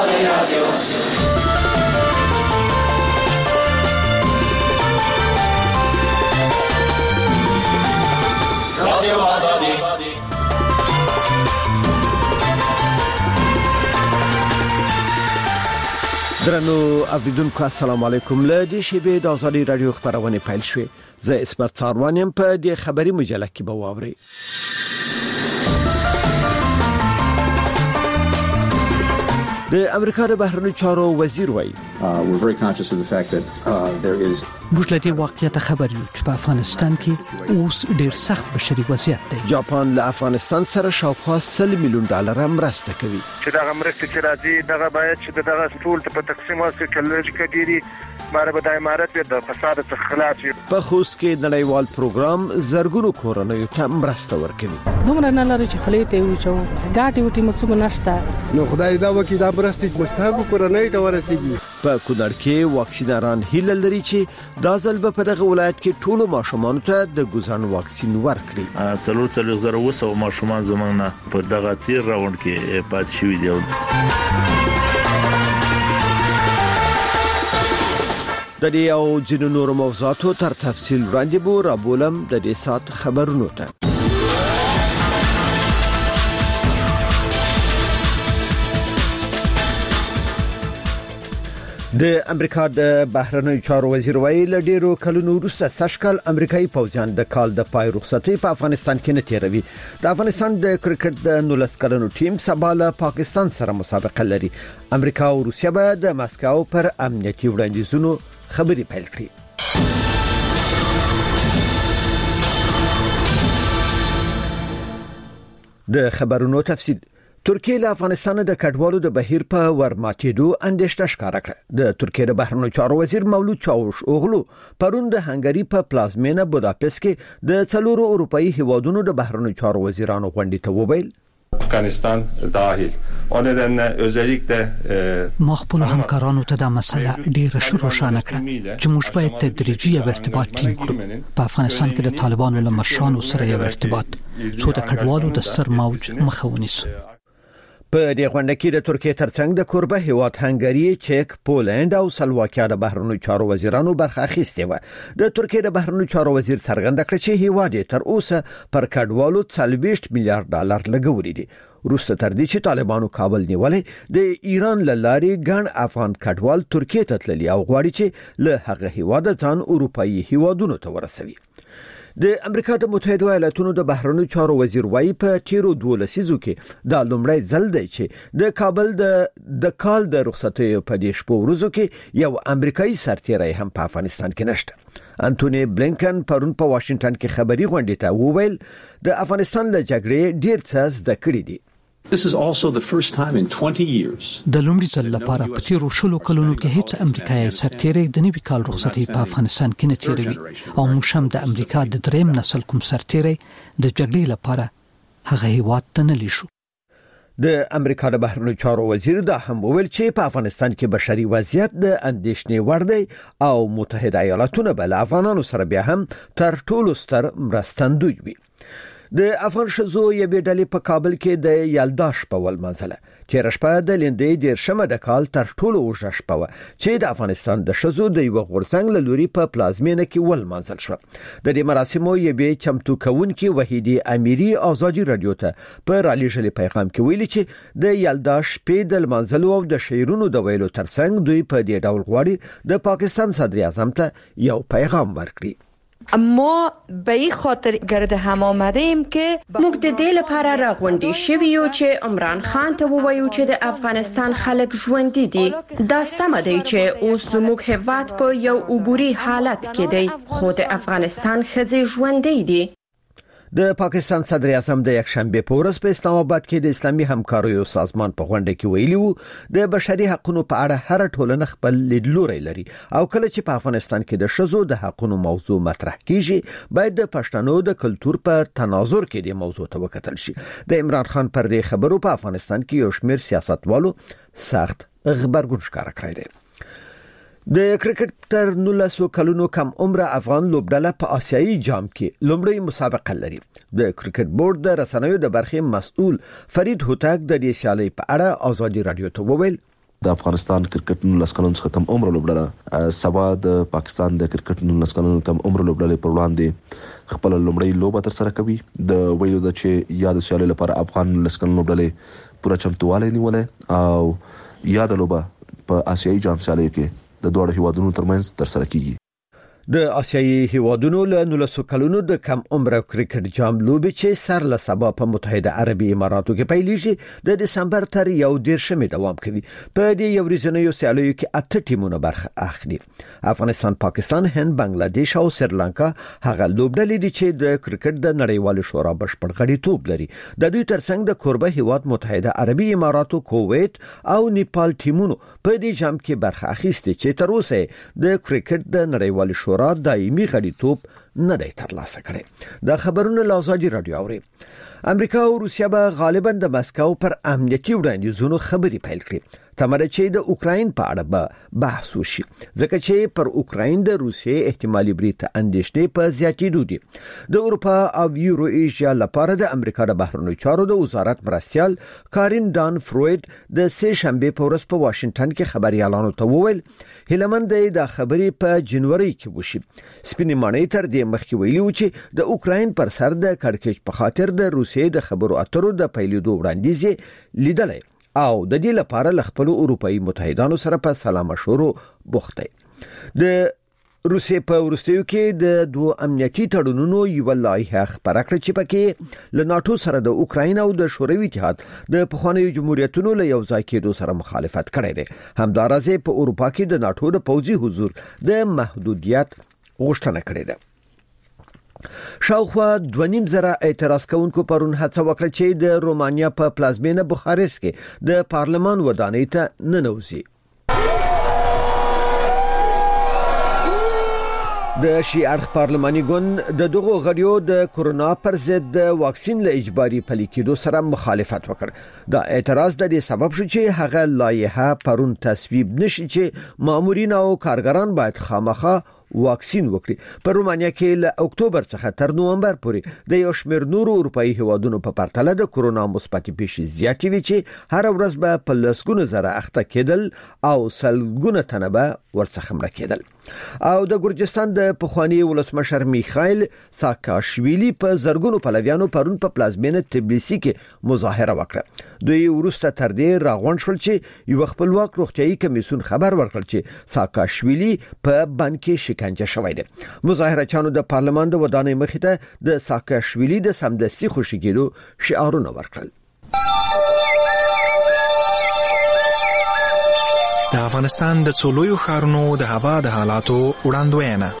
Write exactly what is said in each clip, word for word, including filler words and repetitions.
درنو اوریدونکو السلام علیکم. له دې شیبې د ازادي رادیو خبرونه پیل شوې. زه اسمت څاروانیم په دې خبري مجله کې به واوري. د امریکا د بهرنیو چارو وزیر وایي we're very conscious of the fact that uh, there is موږ له دې واقعیت خبر یو چې په افغانستان کې اوس ډیر سخت بشري وضعیت دی. جاپان له افغانستان سره شاوخوا سل میلیون ډالر مرسته کوي. چې دا مرسته چې راځي دغه باید چې دغه ټول ته په تقسیم واسي کله چې کډيري ماره به د امارات د فساد څخه خلاص وي. په خوست کې نړیوال پروګرام زرګونو کورنیو ته مرسته ورکوي. دومره نه لري چې خلې ته وچو ګاټي وټي مسوګ نشته. نو خدای دا وکي دا مرسته مستحق کورنۍ ته ورسیږي. په کونړ کې واکسینران هیله لري چې دا ځل په دغه ولایت کې ټول ماشومان ته د ګوزن واکسین ورکړي. څلور څلور زره وسو ماشومان زمونږ په دغه تیر راوند کې پات شوي دي. د دې او جنو نور موضوعاتو تر تفصیل وړاندې بو را بولم د دې سات خبرونو ته. د امریکا د بهرنیو چارو وزیر ویل ډیرو کلونو وروسته سشکل امریکایي پوځیان د کال د پای رخصتۍ په افغانستان کې نه تیروي. د افغانستان د کرکټ د نولس کلنو ټیم سبا له پاکستان سره مسابقه لري. امریکا او روسیه به د ماسکو پر امنیتي وړاندیزونو خبري پیل کړي. د خبرونو تفصیل. ترکیه له افغانستان د کډوالو د بهیر په ورماتېدو اندېښنه ښکاره کړه. د ترکیه د بهرنیو چارو وزیر مولود چاوش اوغلو پرون د هنګری په پلازمینه بوداپست کې د څلورو اروپאי هیوادونو د بهرنیو چارو وزیرانو غونډې ته وویل افغانستان داخل اون دن özellikle ما خپل همکارانو ته دا مسله ډیره شروع شانه کړه چې موږ باید تدریجي ارتباط ټینګ کړو. په افغانستان کې د طالبانو له مشرانو سره یو ارتباط څو د کډوالو د ستر موج مخه ونیسو. په دې غونډه کې د ترکیه ترڅنګ د کوربه هیواد هنګری، چک، پولند او سلواکیا د بهرنیو چارو وزیرانو برخه اخیستې و. د ترکیه د بهرنیو چارو وزیر څرګنده کړه چې هیواد تر اوسه پر کډوالو څلوېښت میلیارډ ډالر لګولي دي. روسه تر دې چې طالبانو کابل نیولې د ایران لاري ګڼ افغان کډوال ترکیه ته تللي او غواړي چې له هغه هیواد ځان اروپאי هیوادونو ته ورسوي. د امریکا د متحده ایالاتونو د بهرنیو چارو وزیر وایي په تیرو دوه لسیزو کې دا لومړی ځل دی چې د کابل د د کال د رخصتۍ په دې شپو ورځو کې یو امریکایي سرتیری هم په افغانستان کې نشته. انټونی بلینکن پرون په واشنگټن کې خبري غونډې ته وویل د افغانستان له جګړې ډیر څه زده کړی دي. This is also the first time in twenty years. د لومړي ځل لپاره په تیرو شلو کلونو کې هیڅ امریکایي سرتیری د نوي کال رخصتۍ په افغانستان کې نه تیروي او موږ هم د امریکا د دریم نسل کوم سرتیری د جګړې لپاره هغه هیواد ته نه لیشو. د امریکا د بهرنیو چارو وزیر دا هم وویل چې په افغانستان کې بشري وضعیت د اندېښنې وړ دی او متحده ایالاتونه بل افغانانو سره بیا هم تر ټولو ستر مرستندوی وي. د افغان شزو یوې ډلې په کابل کې د یلدا شپه ولمانځله. تیر شپه د لیندې ډیر شمه د کال تر ټولو اوږده شپه و چې د افغانستان د شزو د یو غورځنګ له لوري په پلازمینه کې ولمانځل شو. د دې مراسمو یوې چمتو کوونکې وحیدی امیری ازادي رادیو ته په رالیږلي پیغام کې ویلي چې د یلدا شپې د لمانځلو او د شعرونو د ویلو ترڅنګ دوی په دې ډول غواړي د پاکستان صدر اعظم ته یو پیغام ورکړي. ما به این خاطر گرد هم آمده ایم که موږ د دې لپاره راغونډې شوي یو چې عمران خان ته ووایو چې د افغانستان خلک ژوندي دي. دا سمه دی چې اوس زموږ هیواد په یو عبوري حالت کې دی خو د افغانستان ښځې ژوندي دي. د پاکستان صدر اعظم د یکشنبه په ورځ په اسلام آباد کې د اسلامي همکاریو سازمان په غونډه کې ویلي وو د بشري حقوقو په اړه هر ټولنه خپل لیدلوري لري او کله چې په افغانستان کې د شذو د حقوقو موضوع مطرح کیږي باید د پښتنو د کلچر په تناظر کې د موضوع ته وکتل شي. د عمران خان پر دې خبرو په افغانستان کې یو شمېر سیاستوالو سخت غبرګون ښکاره کړی دی. د کرکټ تر نولس کلونو کم عمر افغان لوبډله په آسیایي جام کې لومړی مسابقه لري. د کرکټ بورډ د رسنیو د برخې مسؤل فرید هوتک د دې سیالۍ په اړه ازادي رادیو ته وویل د افغانستان کرکټ نولس کلن څخه کم عمر لوبډله سبا د پاکستان د کرکټ نولس کلن کم عمر لوبډلې پر وړاندې خپل لومړی لوبه تر سره کوي. د ویلو د چې یاد سیالي لپاره افغان نولس کلن لوبډلې پوره چمتووالی نیولې او یاد لوبه په آسیایي جام سیالي کې د دوه هیوادونو ترمنځ تر سره کیږي. د آسیایي هیوادونو له نولسو کلونو د کم عمر کرکټ جام لوبې چې سر له سبا په متحده عربي اماراتو کې پیلېږي د دسمبر تر یو دیرشمې دوام کوي. په دې یو ورځنیو سیالیو کې اته ټیمونه برخه اخلي. افغانستان، پاکستان، هند، بنگلاديش او سریلانکا هغه لوبډلې دي چې د کرکټ د نړیوال شورا بشپړ غړیتوب لري. د دوی ترڅنګ د کوربه هیواد متحده عربي اماراتو، کویت او نیپال ټیمونو په دې جام کې برخه اخیستي چې تر اوسه د کرکټ د نړیوال شورا دایمي غړیتوب نه دی ترلاسه کړی. دا خبرونه له ازادي رادیو اوري. امریکا او روسیا به غالبا د مسکو پر امنیتي وړاندیزونو خبرې پیل کړي. تمره چې د اوکراین په اړه به بحث وشي ځکه چې پر اوکراین د روسیې احتمالي بریټ اندېښنې په زیاتېدو دي. د اروپا او یورو ایشیا لپاره د امریکا د بهرنیو چارو د وزارت مرستیال کارین ډان فروید د سه شنبه په ورځ په واشنگټن کې خبريالانو ته وویل هیلمند د خبرې په جنوري کې وشي. سپینې مانې تر دې مخکې ویلي و چې د اوکراین پر سر د کړکېچ په خاطر د روسیې د خبرو اترو د پیلېدو وړاندیز لیدلې او د دې لپاره ل خپل اروپאי متحدانو سره په سلام مشورو بوخته. د روسیې په ورستیو کې د دوه امنیتي تړونونو یو لایحه خبره کړې چې پکې له ناتو سره د اوکراین او د شوروي اتحاد د پخوانیو جمهوریتونو له یو ځای کېدو سره مخالفت کړی دی. همدارسه په اروپا کې د ناتو د پوځي حضور د محدودیت غوښتنه کړې ده. شاوخوا دوه نیم زره اعتراض کوونکو پرون هڅه وکړه چې د رومانیا په پلازمینه بوخارست کې د پارلمان ودانۍ ته ننوځي. د شي اړخ پارلماني ګوند د دغو غړیو د کورونا پر ضد د واکسین له اجباري پلي کېدو سره مخالفت وکړ. دا اعتراض د دې سبب شو چې هغه لایحه پرون تصویب نشي چې مامورین او کارګران باید خامخا واکسین وکړي. په رومانیا کې له اکتوبر څخه تر نومبر پورې د یو شمېر نورو اروپאי هیوادونو په پرتله د کورونا مثبت پیښې زیاتې وي چې هر ورځ به په لسګونه زره اخته کېدل او سلګونه تنه به ورڅخه مړه کېدل. او د ګورجستان د پخوانی ولسمشر میخائیل ساکاشویلی په زرګونو پلویانو پرون په پلازمینه تبلیسی کې مظاهره وکړه. دوی ورسته تر دې راغونډ شول چې یو خپلواک روغتيایي کمیسیون خبر ورکړ چې ساکاشویلی په بانکي شکنجه شوی دی. مظاهره چانو د پارلمان د ودانۍ مخې ته د ساکاشویلی د سمدستي خوشی کېدو شعارونه ورکړل. د افغانستان د څولویو ښارونو د هوا د حالاتو وړاندوینه.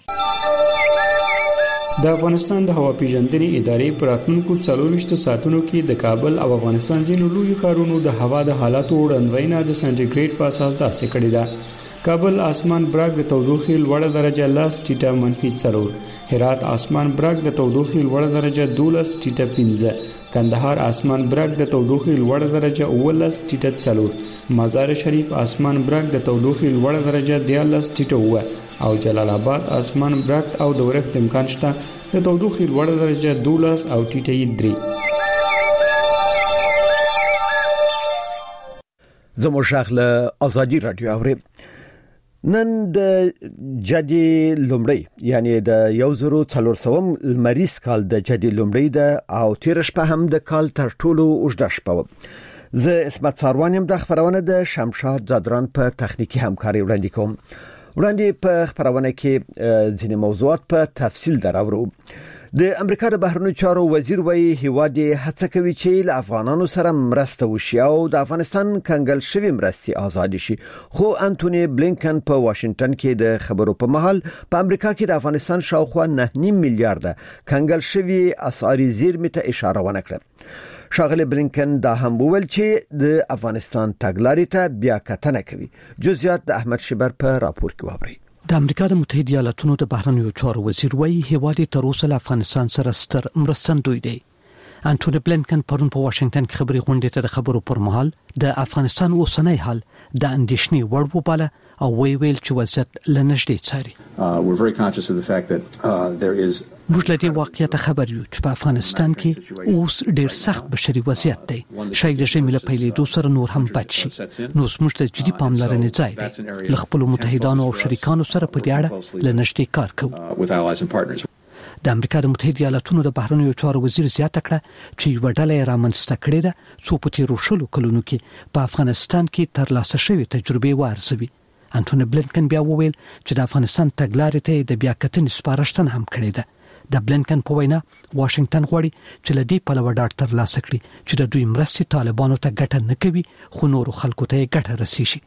د افغانستان د هوا پیژندنې ادارې پر راتلونکو څلورویشتو ساعتونو کې د کابل او افغانستان ځینو لویو ښارونو د هوا د حالاتو وړاندوینه د سنټیګریډ په اساس داسې کړې ده. کابل آسمان برګ د تودوخې لوړه درجه لاس ټیټه منفي څلور، هرات آسمان برګ د تودوخې لوړه درجه دولس ټیټه پنځه، کندهار آسمان برګ د تودوخې لوړه درجه اولس ټیټه څلور، مزار شریف آسمان برګ د تودوخې لوړه درجه دیالس ټیټه اوه او جلال آباد آسمان برګ او د ورښت امکان شته د تودوخې لوړه درجه دولس او ټیټه درې. زموږ شغله ازادي رادیو اوري. نن د جدي لومړی یعنی د یو زرو څلور سوم لمریز کال د جدي لومړی د او تیر شپه هم د کال تر ټولو اوږده شپه و. زه اسمت ساروانیم د خبرونه د شمشاد زادران په تخنیکی همکاري وړاندې کوم. وړاندې په خبرونه کې ځینې موضوعات په تفصیل دراوړو. د امریکا د بهرنیو چارو وزیر وایي هیواد هڅه کوي چې له افغانانو سره مرسته وشي او د افغانستان کنګل شوی مرستې آزاد شي. خو انټونی بلینکن په واشنگټن کې د خبرو په مهال په امریکا کې د افغانستان شاوخوا نه نیم میلیارډ کنګل شوی اسعاري زیرمې ته اشاره ونه کړه. شاغلی بلینکن دا هم وویل چې د افغانستان تګلارې ته بیا کتنه کوي. جزئیات د احمد شبر په راپور کې واورئ. د امریکا د متحده ایالاتونو د بهرنیو چارو وزیر وایي هیواد تر اوسه له افغانستان سره ستر مرستندوی دی. انټونی بلینکن پرون په واشنگټن کې خبري غونډې ته د خبرو پر مهال د افغانستان اوسنی حال د اندېښنې وړ وباله او وی ویل چې وضعیت لنږدې څاري. Uh, we're very conscious of the fact that uh, there is موږ له دې واقعیت خبر یو چې په افغانستان کې اوس ډیر سخت بشري وضعیت دی. شای رژیم له پیلېدو سره نور هم بد شي. نو زموږ ته جدي پاملرنې ځای دی. له خپلو متحدانو او شریکانو سره په دې اړه له نږدې کار کوو. د امریکا د متحده ایالاتونو د بهرنیو چارو وزیر زیاته کړه چې یو ډله یې رامنځته کړې ده څو په تیرو شلو کلونو کې په افغانستان کې ترلاسه شوې تجربې وارزوي. انټونی بلینکن بیا وویل چې د افغانستان تګلارې ته د بیا کتنې سپارښتنه هم کړې ده. د بلینکن په وینا واشنگټن غواړي چې له دې پلوه ډاډ ترلاسه کړي چې د دوی مرستې طالبانو ته ګټه نه کوي خو نورو خلکو ته یې ګټه رسیږي.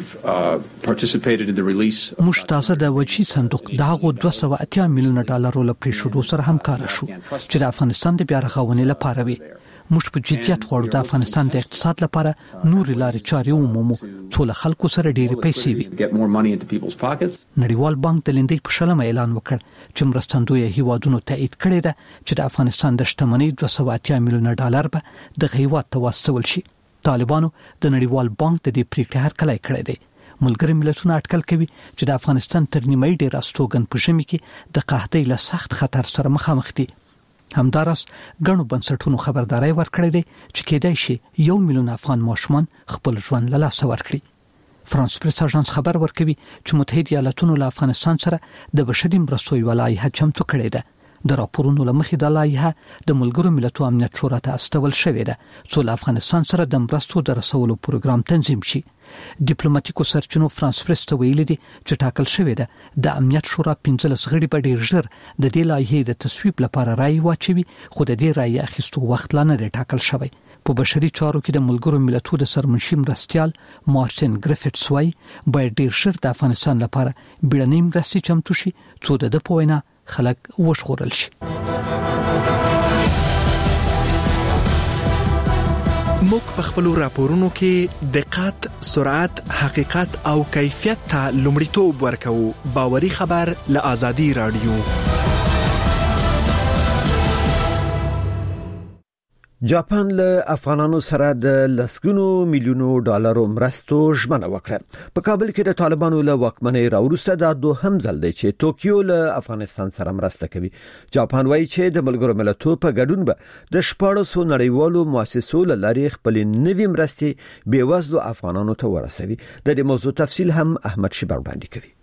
موږ تاسو د وجهي صندوق دغه دوه سوه اتیا میلیونه ډالرو لپاره شروع سره همکار شو چې د افغانستان د بیا رغونې لپاره وي. موږ په جديت غواړو د افغانستان د اقتصاد لپاره نور لارې چارې ومومو څو له خلکو سره ډېرې پیسې وي. نړیوال بانک د لندۍ په شلمه اعلان وکړ چې مرستندوی هیوادونو تایید کړی ده چې د افغانستان د شتمنۍ دوه سوه اتیا میلیونه ډالر به د هیواد ته واستول شي. طالبانو د نړیوال بانک د دې پریکړې هرکلی کړی دی. ملګری ملتونه اټکل کوي چې د افغانستان تر نیمایي ډېر استوګن په ژمي کې د قحطۍ له سخت خطر سره مخامخ دي. همدارس غنو بنسټونو خبرداري ورکړې ده چې کېدای شي یو میلیون افغان ماشومان خپل ژوند له لاسه ورکړي. فرانس پریس اژانس خبر ورکوي چې متحده ایالاتونو له افغانستان سره د بشري مرستو یو لایحه چمتو کړې ده. د راپورونو له مخې د لایحه د ملګرو ملتونو امنیت شورا ته استول شوې ده چې له افغانستان سره د مرستو د رسولو پروګرام تنظیم شي. ډیپلوماټیکو سرچینو فرانس پریس ته ویلي دي چې ټاکل شوې ده د امنیت شورا پنځلس غړي به ډېر ژر د دې لایحې د تصویب لپاره رائے واچوي خو د دې رائے اخیستو وخت لا نه ټاکل شوی. په بشري چارو کې د ملګرو ملتونو د سرمنشي مرستيال مارټین ګریفټس وايي باید ډېر ژر د افغانستان لپاره بیړنۍ مرستې چمتو شي څو د په وینا خلک وشغورل شي. موږ په خپل راپورونو کې دقت، سرعت، حقیقت او کیفیت ته لومړیتوب ورکوو. باوري خبر له آزادي رادیو. جاپان له افغانانو سره د لسګونو میلیونو ډالرو مرستو ژمنه وکړه. په کابل کې د طالبانو له واکمنۍ راوروسته دا دوهم ځل دی چې توکیو له افغانستان سره مرسته کوي. جاپان وایي چې د ملګرو ملتونو په ګډون به د شپاړسو نړیوالو مؤسسو له لارې خپل نوي مرستې بېوزلو افغانانو ته ورسوي. د دې موضوع تفصیل هم احمد شیبر وړاندې کوي.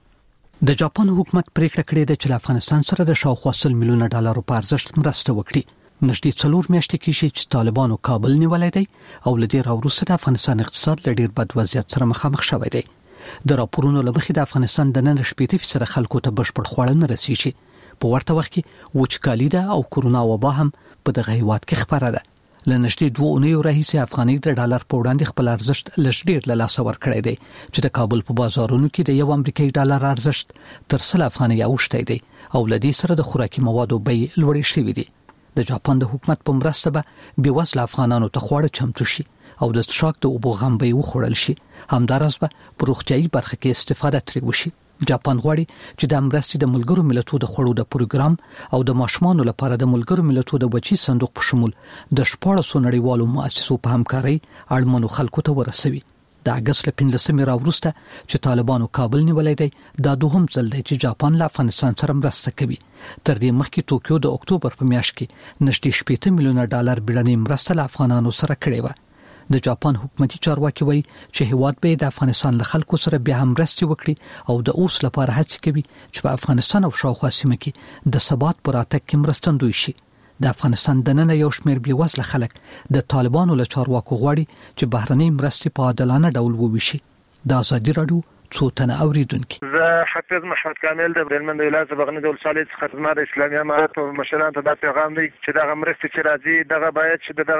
د جاپان حکومت پریکړه کړې ده چې له افغانستان سره د شاوخوا سل میلیونه ډالرو په ارزښت مرسته وکړي. نږدې څلور میاشتې کې چې طالبانو کابل نیولای دی او لدې راوروسته د افغانستان اقتصاد له ډېر بد وضعیت سره مخامخ شوی دی. د راپورونو له مخې د افغانستان د نن شپږ فیصد خلکو ته بشپړ خوړل نه رسیږي. په ورته وخت کې وچکالي ده او کورونا وبا هم په دغه هیواد کې خبره ده. له نږدې دوه اونیو راهیسې افغانۍ د ډالر په وړاندې خپل ارزښت لږ ډېر له لاسه ورکړی دی چې د کابل په بازارونو کې د یو امریکایي ډالر ارزښت تر سل افغانۍ اوښتی دی او له دې سره د خوراکي موادو بیې لوړې شوې دي. د جاپان د حکومت په مرسته به بېوزله افغانانو ته خواړه چمتو شي او د څښاک د اوبو غم به وخوړل شي. همدارس به په روغتیايي برخه کې استفاده ترې وشي. جاپان غواړي چې د مرستې د ملګرو ملتونو د خوړو د پروګرام او د ماشومانو لپاره د ملګرو ملتونو د بچي صندوق په شمول د شپاړسو نړیوالو مؤسسو په همکارۍ اړمنو خلکو ته ورسوي. د اگست له پنځلسمې راوروسته چې طالبانو کابل نیولای دی دا دوهم ځل دی چې جاپان له افغانستان سره مرسته کوي. تر دې مخکې توکیو د اکتوبر په میاشت کې نږدې شپږ میلیونه ډالر بیړنۍ مرسته له افغانانو سره کړې و. د جاپان حکومتي چارواکي وایي چې هیواد به د افغانستان له خلکو سره بیا هم مرستې وکړي او د اوس لپاره هڅه کوي چې په افغانستان او شاوخوا سیمه کې د ثبات پر راتګ کې مرستندوی شي. د افغانستان د نن یو شمېر بېوزله خلک د طالبانو له چارواکو غواړي چې بهرنۍ مرستې په عادلانه ډول وویشي. د آزادي رادیو څو تنه اوریدونکو. زه حافظ محمد کامل د هلمند ولایت بغنی د ولسوالۍ څخه خدمت اسلامي امارات او مشرانو ته د پیغام دی چې دغه مرستې چې راځي دغه باید چې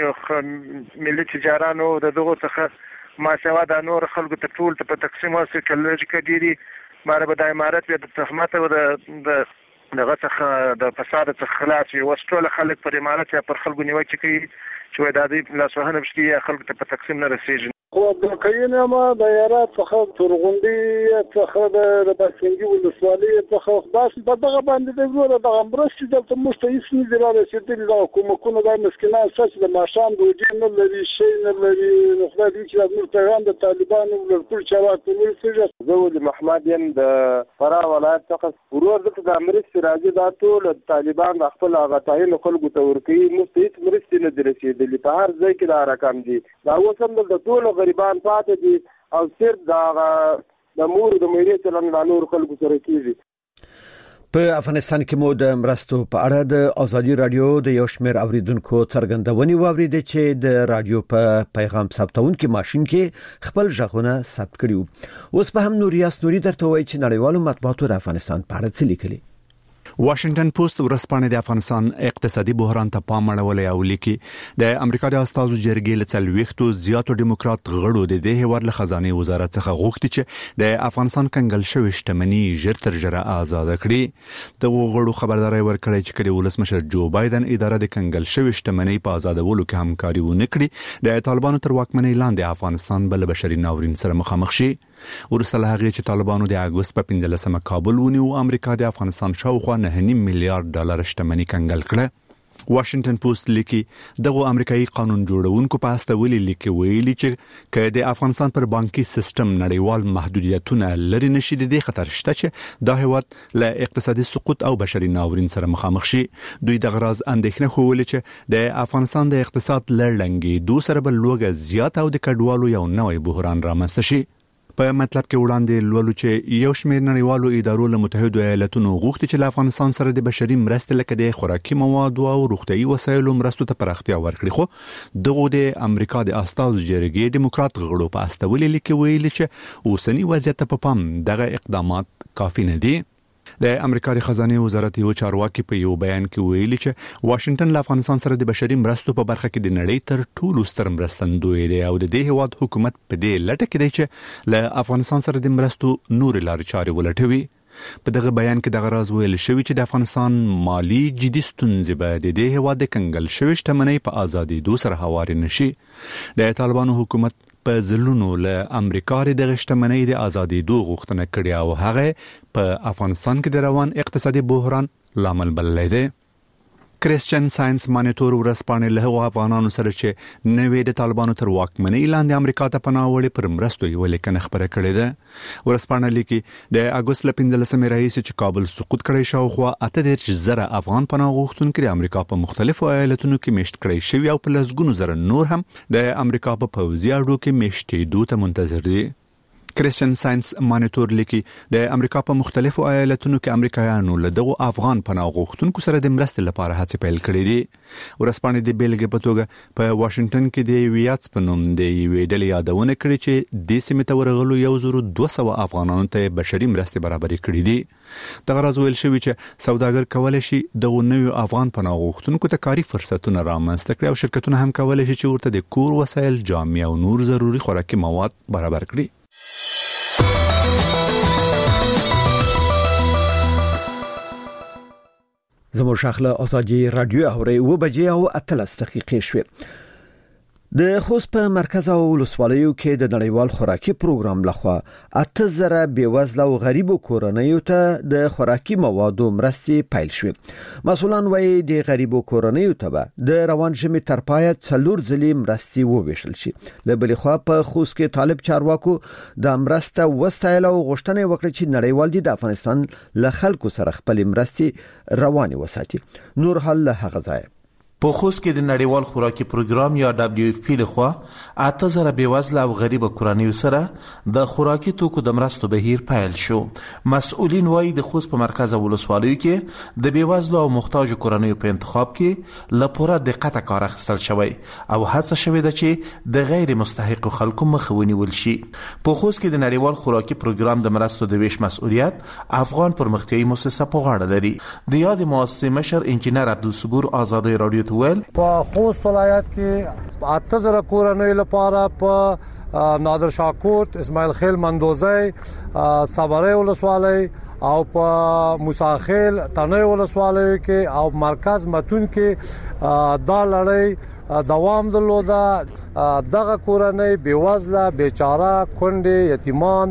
دغه ملي تجارانو د دغه څخه ماسوا د نور خلکو ته ټول په تقسیم او سکلوج کډيري ماره به د امارات د تهمت او د دغه څخه د فساد څخه خلاص وي. وسټول خلک پر امارات یا پر خلکو نیوکه کوي چې د دې لاسوهنه بشي خلکو ته په تقسیم نه رسیږي. خو د کینه ما د یارات څخه ترغوندي څخه د بسنګي ولسوالۍ څخه خاص په دغه باندې د ګوره د امرستي د مستعیس نه دی راځي چې د حکومتونو د مسکینان سچ د ماشام د وجې نه لري شي نه لري نو خدای دې چې د پیغام د طالبانو ورټول چارات ولې زول محمد یم د فراه ولایت څخه ورور د امرستي راځي دا ټول طالبان د خپل غټاین خلکو ته ورکی مستعیس مرستي نه دی رسیدلی په هر ځای کې دا رقم دي دا وسم د ټول غریبان پاتې دي او صرف دا د مور د مېرې چلن د نور خلکو سره کیږي. په افغانستان کې مو د مرستو په اړه د ازادي رادیو د یو شمېر اوریدونکو څرګندونې واوریدې چې د رادیو په پیغام ثبتونکو ماشين کې خپل ژغونه ثبت کړیو. اوس په هم نوریاس نوري درته وایي چې نړیوالو مطبوعاتو د افغانستان په اړه څه لیکلي. واشنگټن پوسټ ورسپانې د افغانستان اقتصادي بحران ته پام اړولې او لیکي د امریکا د استازو جرګې له څلويختو زیاتو دیموکرات غړو د دې هیواد له خزانه وزارت څخه غوښتي چې د افغانستان کنګل شوی شتمنۍ ژر تر ژره آزاد کړي. د غړو خبرداري ورکړې چې کله ولسمشر جو بایدن اداره د کنګل شوی شتمنۍ په آزادولو کې همکاري ونه کړي د طالبانو تر واکمنۍ لاندې افغانستان بل بشري ناورین سره مخامخ شي. ورسره هغه چې طالبانو د اگست په پنځلسمه کابل ونیو امریکا د افغانستان شاوخوا نه نیم میلیارډ ډالر شتمنۍ کنګل کړه. واشنگټن پوسټ لیکي دغه امریکایي قانون جوړونکو په استولې لیکي ویلي چې کله د افغانستان پر بانکي سیستم نړیوال محدودیتونه لري نشي د خطر شته چې د هیواد له اقتصادي سقوط او بشري ناورین سره مخامخ شي. دوی د غراض اندېښنه خوولې چې د افغانستان د اقتصاد لړلنګي دوه سره بل لوګه زیات او د کډوالو یو نوې بحران رامنځته شي. په مطلب کې وړاندې لولو چې یو شمېر نړیوالو ادارو له متحده ایالاتونو غوښتي چې له افغانستان سره د بشري مرستې لکه د خوراکي موادو او روغتيایي وسایلو مرستو ته پراختیا ورکړي. خو دغه د امریکا د استازو جرګې دیموکرات غړو په استولې لیکي ویلي چې اوسنی وضعیت په پام دغه اقدامات کافي نه دي. د امریکا د خزانه وزارت یو چارواکي په یو بیان کې ویلي چې واشنگټن له افغانستان سره د بشري مرستو په برخه کې د نړۍ تر ټولو ستر مرستندوی دی او د دې هیواد حکومت په دې لټه کې دی چې له افغانستان سره د مرستو نور لارې چارې ولټوي. په دغه بیان کې د غراض ویل شوی چې د افغانستان مالی جدي ستونزې به د دې هیواد د کنګل شوی شتمنۍ په ازادي دوه سره هواري نشي. د طالبانو حکومت په ځلونو له امریکا د غشتمنۍ د ازادي دوه غوښتنه کړې او هغه په افغانستان کې د روان اقتصادي بحران لامل بللی دی. کریسچن ساينس مانیټور ورسپانې له افغانانو سره چې نوې د طالبانو تر واکمنۍ لاندې امریکا ته پناه وړي پر مرستو یو لیکنه خبره کړې ده. ورسپانې لیکي د اگست ل پنځلسمې راهیسې چې کابل سقوط کړی شاوخوا اته دېرش زره افغان پناه غوښتونکي د امریکا په مختلفو ایالتونو کې میشت کړی شوی او په لسګونو زره نور هم د امریکا په پوځي اډو کې میشتېدو ته منتظر دي. کریسچن ساينس مانیټور لیکي د امریکا په مختلفو ایالتونو کې امریکایانو له دغه افغان پناه غوښتونکو سره د مرستې لپاره هڅې پیل کړې دي. ورسپانې د بیلګې په توګه په واشنگټن کې د ویاتس په نوم د یوې ډلې یادونه کړې چې د سیمې ته ورغلو یو زرو دوه سوه افغانانو ته بشري مرستې برابرې کړې دي. دغه راز ویل شوی چې سوداګر کولای شي دغه نوې افغان پناه غوښتونکو ته کاري فرصتونه رامنځته کړي او شرکتونه هم کولای شي چې ورته د کور وسایل، جامې او نور ضروري خوراکي مواد برابر کړي. زموږ شاخله ازادي رادیو اوري و بجې او اتلس دقیقې شوې. د خوست په مرکز او ولسوالیو کې د نړیوال خوراکي پروګرام لخوا اته زره بیوزله او غریبو کورنیو ته د خوراکي موادو مرستې پیل شوې. مسؤلان وايي د غریبو کورنیو ته به د روان ژمي تر پایه څلور ځلې مرستې وویشل شي. له بلې خوا په خوست کې طالب چارواکو د مرسته وستایل او غوښتنه وکړه چې نړیوال دي د افغانستان له خلکو سره خپل مرستې رواني وساتي. نور حل له هغه ځای په خوست کې د نړیوال خوراکي پروګرام یا دبليو اف پی لخوا اته زره بیوزله او غریب کورنیو سره د خوراکي توکو د مرستو بهیر پیل شو. مسؤلین وايي د خوست په مرکز او ولسوالیو کې د بیوزله او محتاج کورنیو په انتخاب کې له پوره دقت کار اخیستل شوی او هڅه شوې ده چې د غیر مستحق خلکو مخه ونیول شي. په خوست کې د نړیوال خوراکي پروګرام د مرستو د ویش مسؤلیت افغان پرمختیایي مؤسسه په غاړه لري. د یاد مؤسسې مشر انجینر عبدالصبور آزادی رادیو په خوست ولایت کې اته زره کورنۍ لپاره په نادر شاکوت، اسماعیل خیل مندوزی، صبري ولسوالۍ او په موسی خیل تنوي ولسوالۍ کې او مرکز متون کې دا لړۍ دوام درلوده. دغه کورنۍ بیوزله بیچاره کونډې یتیمان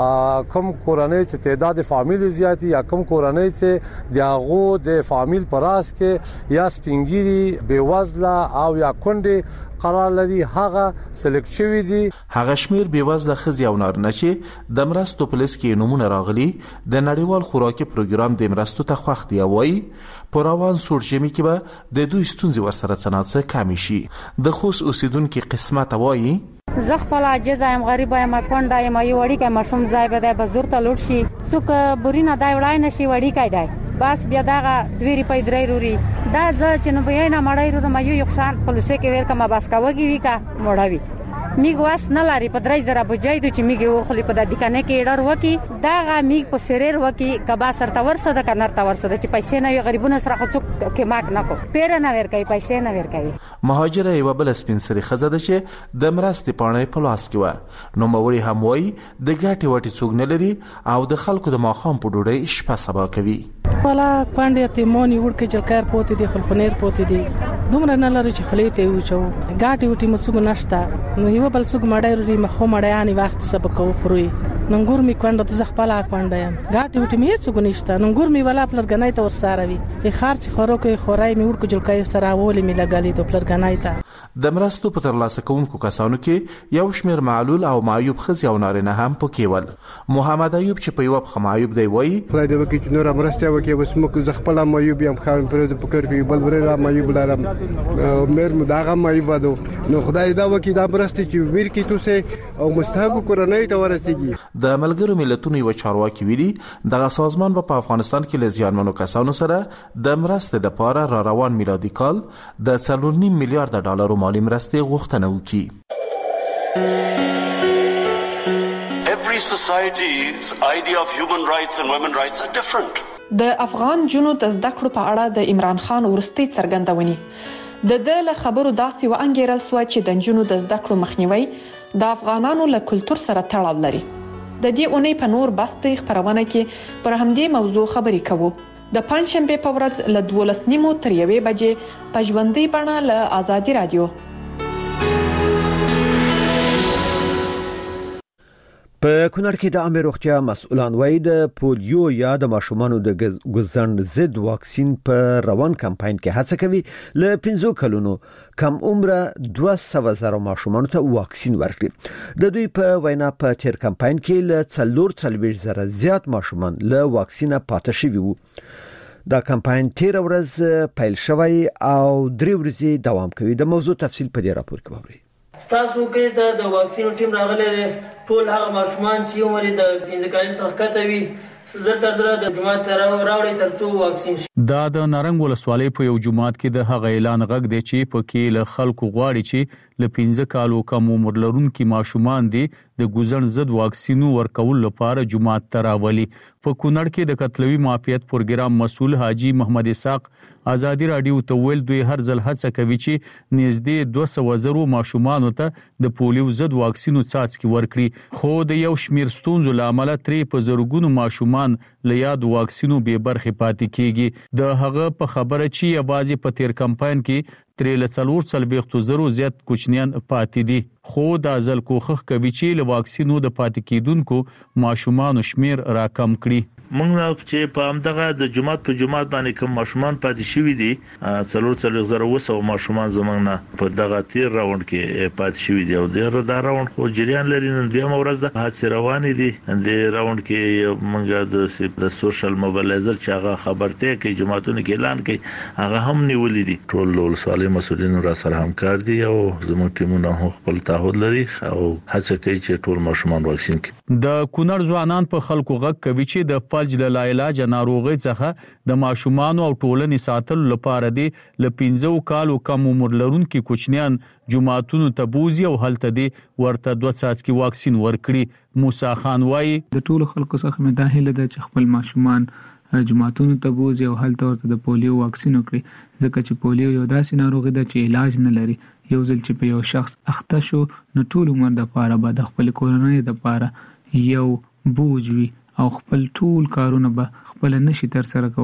کم کورنۍ چې تعداد فامیل زیاتی یا کم کورنۍ چې د هغو د فامیل پراس کې یا سپینګيري بیوزله او یا کونډې قرار لري هغه سلیکټ شوی دي. هغه شمیر بیوزله خزي او نارینه چې د مرستو پولیس کې نمونه راغلي د نړیوال خوراکي پروګرام د مرستو ته خوښ دی وایي په روان سورجمي کې به د دوی ستونزې ورسره څنګه کم شي. د خوست اوسیدونکو قسمت وایي زه خپل عاجز یم غریب یم کونډه یم یو وړي کې مشوم ځای به د بزرګ ته لوټ شي څوک بورینه دای وړای نشي وړي کای دی بس بیا دغه دوی ریپای درې روري دا زه چې نو بیاینه مړای رو ما یو یو خان پولیسه کې ور کما بس کاوږي وی کا مړاوي میګ واس نه لري په درې زره بجای د چې میګ وخلی په د دکانه کې ډر وکی دغه میګ په سریر وکی کبا سر تور سره د کنر تور سره چې پیسې نه غریبونو سره خو کې ماک نه کو پیر نه ور کوي پیسې نه ور کوي. مهاجر یو بل سپینسري خزه ده چې د مرستې پاڼې په لاس کې و نو موري هم وای د ګاټي وټي څوګ نه لري او د خلکو د ماخام په ډوډۍ شپه سبا کوي. ولا پاندې ته مونی ورکه جلکار پوتې دي خلفنیر پوتې دي دومره نه لري چې خلیته وچو ګاټي وټي مسوګ نشته نو یو بل څوک مړای لري مخه مړایانی وخت سبق وخوري ننګور می کونډه د زغپل اکونډه یم ګاټي وټي می څوک نشته ننګور می ولا پلر غنای ته ور سره وي د خارچ خورو کې خورای می ورکه جلکای سره ولې می لګالي د پلر غنای ته. د مرستو په ترلاسه کوونکو کسانو کې یو شمیر معلول او معیوب خزي او نارینه هم پکې ول. محمد ایوب چې په یو په معیوب دی وای خدای دې وکړي چې نور مرسته وکړي بس موږ ز خپل معیوب یم خان پر دې پکړ کې بل ورې را معیوب لارم مېر مداغه معیوب دو نو خدای دا وکړي دا مرسته چې ویر کې توسه او مستحق کورنۍ ته ورسیږي. د ملګرو ملتونو یو چارواکي ویلي دغه سازمان په افغانستان کې لزیانمنو کسانو سره د مرستې لپاره را روان میلادي کال د څلور نیم میلیارډ ډالر مالی مرستې غوښتنه وکړي. Every society's idea of human rights and women rights are different. د افغان جنو د زده کړو په اړه د عمران خان ورستي څرګندونې د د له خبرو داسې و انګیرل سو چې د جنو د زده کړو مخنیوي د افغانانو له کلچر سره تړاو لري. د دې اونۍ په نور بستې خبرونه کې پر همدې موضوع خبرې کوو. د پنځشنبه په ورځ له دولس نیمو تر یوې بجې په ژوندۍ بڼه له آزادي رادیو. په کونړ کې د عامه روغتیا مسؤلان وایي د پولیو یا د ماشومانو د ګوزن ضد واکسین په روان کمپاین کې هڅه کوي ل پنځو کلونو کم عمره دوه سوه زره ماشومانو ته واکسین ورکړي. د دوی په وینا په تیر کمپاین کې ل څلور څلوېښت زره زیات ماشومان له واکسینه پاتې شوي وو. دا کمپاین تیر ورځ پیل شوی او درې ورځې دوام کوي. د موضوع تفصیل په دې راپور کې وګورئ. تاسو کې د د واکسین ټیم راغلی دی ټول هغه ماشومان چې عمر د پنځه کال څخه کته وي زر تر زر د جماعت راوړي ترڅو واکسین شي. دا د نارنګ ولسوالۍ په یو جماعت کې د هغه اعلان غږ دی چې پکې له خلکو غواړي چې ل پنځه کالو کم عمر لرونکي ماشومان دي د ګوزن ضد واکسینو ورکول لپاره جماعت تراولي. په کونړ کې د قتلوي معافیت پروګرام مسؤل حاجی محمد اسحاق آزادی رادیو ته ویل دوی هر ځل هڅه کوي چې نږدې دوه سوه زره ماشومان ته د پولیو ضد واکسینو څاڅکي ورکړي خو د یو شمیر ستونزو لامل ترې په زرګونو ماشومان له یاد واکسینو به برخه پاتې کیږي. د هغه په خبره چې یوازې په تیر کمپاین کې ترې له څلور څلوېښت زره زیات کوچنیان پاتې دي خو د ځل کوخخ کوي چې له واکسینو د پاتې کیدونکو ماشومان شمیر راکم کړي. موږ چې په همدغه د جماعت په جماعت باندې کوم ماشومان پاتې شوي دي څلور څلوېښت زره وسو ماشومان زمونږ نه په دغه تیر راوند کې پاتې شوي دي او د راوند خو جریان لري نن دویم ورځ د حادثه روانې دي د راوند کې موږ د سوشل موبایلایزر چې هغه خبرته کوي جماعتونو کې اعلان کوي هغه هم نیولې دي. ټول ولسوالۍ مسؤلین را سره همکار دي او زموږ ټیمونه هم خپل تعهد لري او هڅه کوي چې ټول ماشومان واکسین کړي. د کونړ ځوانان په خلکو غږ کوي چې د فلج له علاج ناروغي څخه د ماشومان او ټولنې ساتلو لپاره دي ل پنځو کالو کم عمر لرونکي کوچنیان جماعتونو ته بوزي او هلته دي ورته دوه څاڅکي واکسین ورکړي. موسی خان وایي د ټولو خلکو څخه مې دا هیله ده چې خپل ماشومان جماعتونو ته بوزي او هلته ورته د پولیو واکسین وکړي ځکه چې پولیو یو داسې ناروغي ده چې علاج نه لري. یو ځل چې په یو شخص اخته شو نو ټول عمر د پاره به د خپل کورنۍ د پاره یو بوج وي او خپل ټول کارونه به خپل نشي تر سره کولای.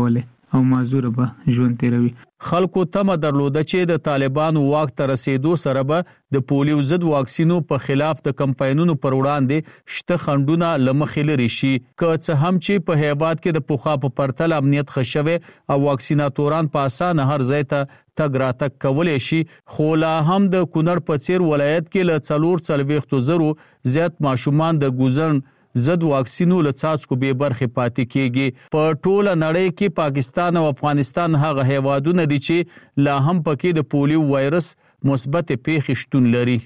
او معذور به ژوند تیروي. خلکو تمه درلوده چې د طالبانو واک ته رسیدو سره به د پولیو ضد واکسینو په خلاف د کمپاینونو پر وړاندې شته خندونه لمخې لري شي. که څه هم چې په هیواد کې د پوخا په پرتل امنیت خښوي او واکسیناتوران په اسانه هر ځای ته تګ راتګ کولای شي، خو لا هم د کونړ په څیر ولایت کې له څلور څلوېښتو زرو زیات ماشومان د ګوزن ضد واکسینو له څاڅکو به برخه پاتې کیږي. په ټوله نړۍ کې پاکستان او افغانستان هغه هیوادونه دي چې لا هم پکې د پولیو وایرس مثبت پیښې شتون لري.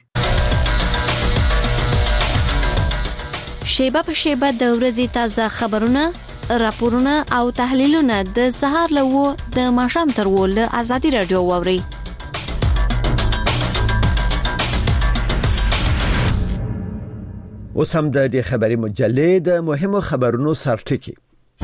شیبه په شیبه د ورځې تازه خبرونه، راپورونه او تحلیلونه د سهار له و د ماښام تر و له ازادي رادیو واوري. اوس هم د دې خبري مجلې د مهمو خبرونو سرټکی.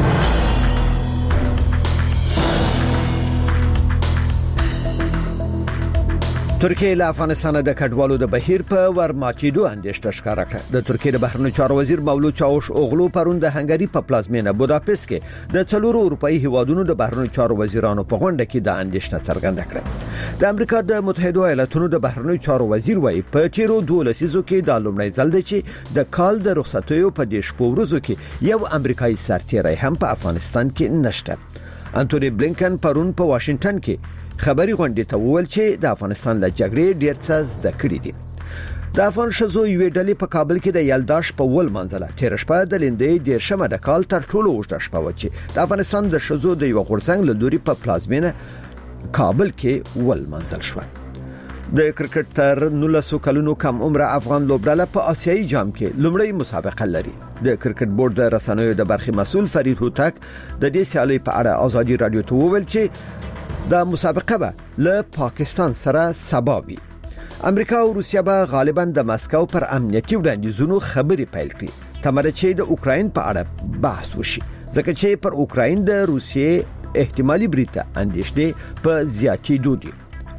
ترکیه له افغانستان د کډوالو د بهیر په ورماتېدو اندېښنه ښکاره کړه. د ترکیه د بهرنیو چارو وزیر مولود چاوش اوغلو پرون د هنګری په پلازمینه بوداپست کې د څلورو اروپאי هیوادونو د بهرنیو چارو وزیرانو په غونډه کې د اندېښنه څرګنده کړه. د امریکا د متحده ایالاتونو د بهرنیو چارو وزیر وایي په تیرو دوه لسیزو کې د لومړی ځل دی چې د کال د رخصتیو په دې شپو ورځو کې یو امریکایي سرتیری هم په افغانستان کې نشته. انټونی بلینکن پرون په واشنگټن کې خبري غونډې ته وویل چې د افغانستان له جګړې ډېر څه زده کړی دي. د افغان شزو یوې ډلې په کابل کې د یلداش په ول منځله تیر شپه د لندې د شمه د کال تر ټولو اوږده شپه و چې د افغانستان د شزو د یو غورځنګ له لوري په پلازمینه کابل کې ول منځل شو. د کرکټ تر نولسو کلونو کم عمر افغان لوبډله په آسیایي جام کې لومړی مسابقه لري. د کرکټ بورډ د رسنیو د برخې مسؤل فرید هوتک د دې سیالۍ په اړه ازادي رادیو ته وویل چې دا مسابقه به له پاکستان سره سبا وي. امریکا او روسیا به غالبا د مسکو پر امنیتي وړاندیزونو خبرې پیل کړي. تمره چې د اوکراین په اړه بحث وشي ځکه چې پر اوکراین د روسیې احتمالي بریټه اندېښنې په زیاتېدو دي.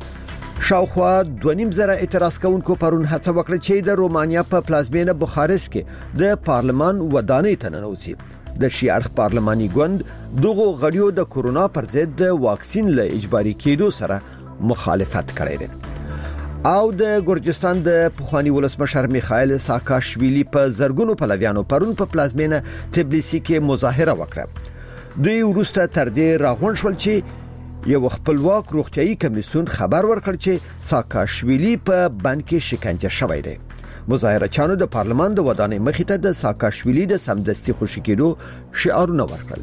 شاوخوا دوه نیم زره اعتراض کوونکو پرون هڅه وکړه چې د رومانیا په پلازمینه بخارست کې د پارلمان ودانۍ ته ننوځي. د شي اړخ پارلماني ګوند دغه غړیو د کورونا پر ضد د واکسین له اجباري کېدو سره مخالفت کړی دی. او د ګورجستان د پخوانی ولسمشر میخائیل ساکاشویلی په زرګونو پلویانو پرون په پلازمینه تبلیسی کې مظاهره وکړه. دوی ورسته تر دې راغون شول چې یو خپلواک روغتيایي کمیسیون خبر ورکړ چې ساکاشویلی په بند کې شکنجه شوی دی. مظاهره چانو د پارلمان د ودانۍ مخې ته د ساکاشویلی د سمدستي خوشی کېدو شعارونه ورکړل.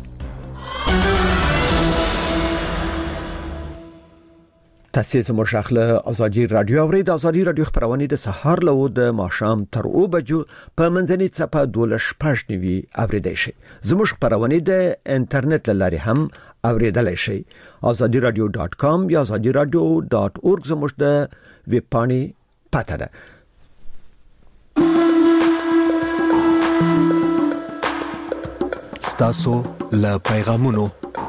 تاسو زموږ شاخله ازادي رادیو اوري. د ازادي رادیو خبرونه د سهار له د ماښام تر او بجو په منځني صفه دولش پښنوي اوریدای شي. زموږ خبرونه د انټرنیټ لاري هم اوریدلای شي. azadi radio dot com یا azadi radio dot org زموږ د ویب پاڼې پته ده. ستاسو له پیغامونو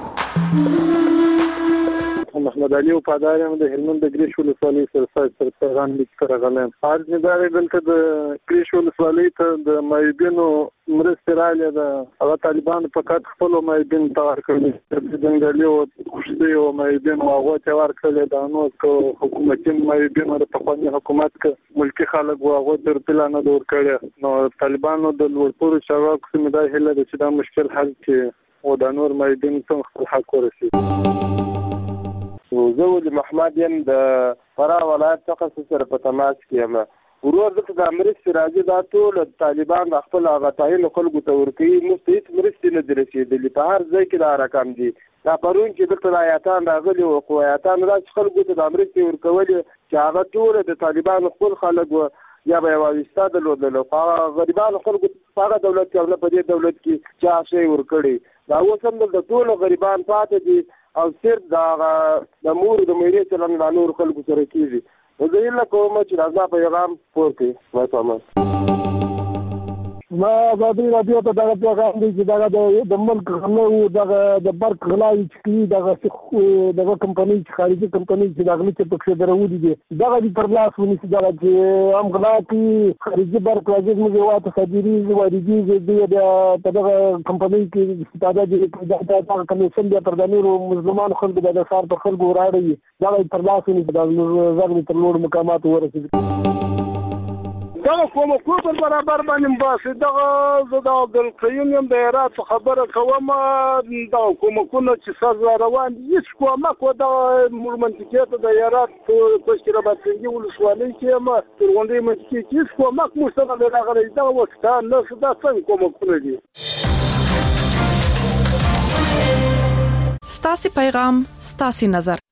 محمد علي او پادارم د هلمند د ګریش ولسوالۍ سره سره پیغام لیکل غلم. حال نه دا بلکې د ګریش ولسوالۍ ته د مایبینو مرستراله د هغه طالبان په کټ خپل مایبین تار کړل. د جنگالي او خوشتي او مایبین هغه تیار کړل. د نو حکومتي مایبین د پخوانی حکومت ک ملکی خلک هغه تر پلان دور کړل. نو طالبانو د لوړپور شواک سمدای هله د چې دا مشکل حل کړي او د نور مایبین څنګه خپل حق ورسي. زه ولي محمد یم د فراه ولایت څخه سره په تماس کې یم. ورور دلته د امریکا راځي دا ټول طالبان خپل غټاین خلکو ته ورکوي. مستعد مرستې نه دي رسېدلي. په هر ځای کې دا رقم دي. دا پرون چې دلته د آیاتان راغلي او قوایاتان راځي خلکو ته د امریکا ورکولي چې هغه ټول د طالبان خپل خلک یا به واوستا د لودلو هغه غریبانو خلکو هغه دولت کې او په دې دولت کې چا شي ورکړي. دا اوس هم د ټول غریبان پاتې دي او صرف دا د مور د مېرې چلن د نور خلکو سره کیږي. زه یې له کومه چې راځه پیغام پورته وایم. ما آزادي رادیو ته دغه پیغام دی چې دغه د ملک غلو دغه د برق غلاوي چې دغه دغه کمپنۍ چې خارجي کمپنۍ چې دغه چې پکې درودي دي دغه د پر لاس ونیسي دغه چې هم غلاپي خارجي برق راځي موږ واته صدري واردي د دغه کمپنۍ کې استفاده دي دا کمیشن د پردانیرو مسلمان خلکو د سار په خلکو راړي دغه پر لاس ونیسي دغه زغمي تر لوړ مقامات ورسېږي دا کوم کو پر برابر باندې باسي دا د عبدالقیوم یم د هرات خبره کوم دا کوم کو چې ساز روان هیڅ کومه کو دا منطقه ته د هرات کوشتره باندې ولسوالۍ کې ما ترغونډي منطقه کې هیڅ کومه مستند راغلی دا وخت نه دا څنګه کوم کو دي ستاسي پیغام ستاسي نظر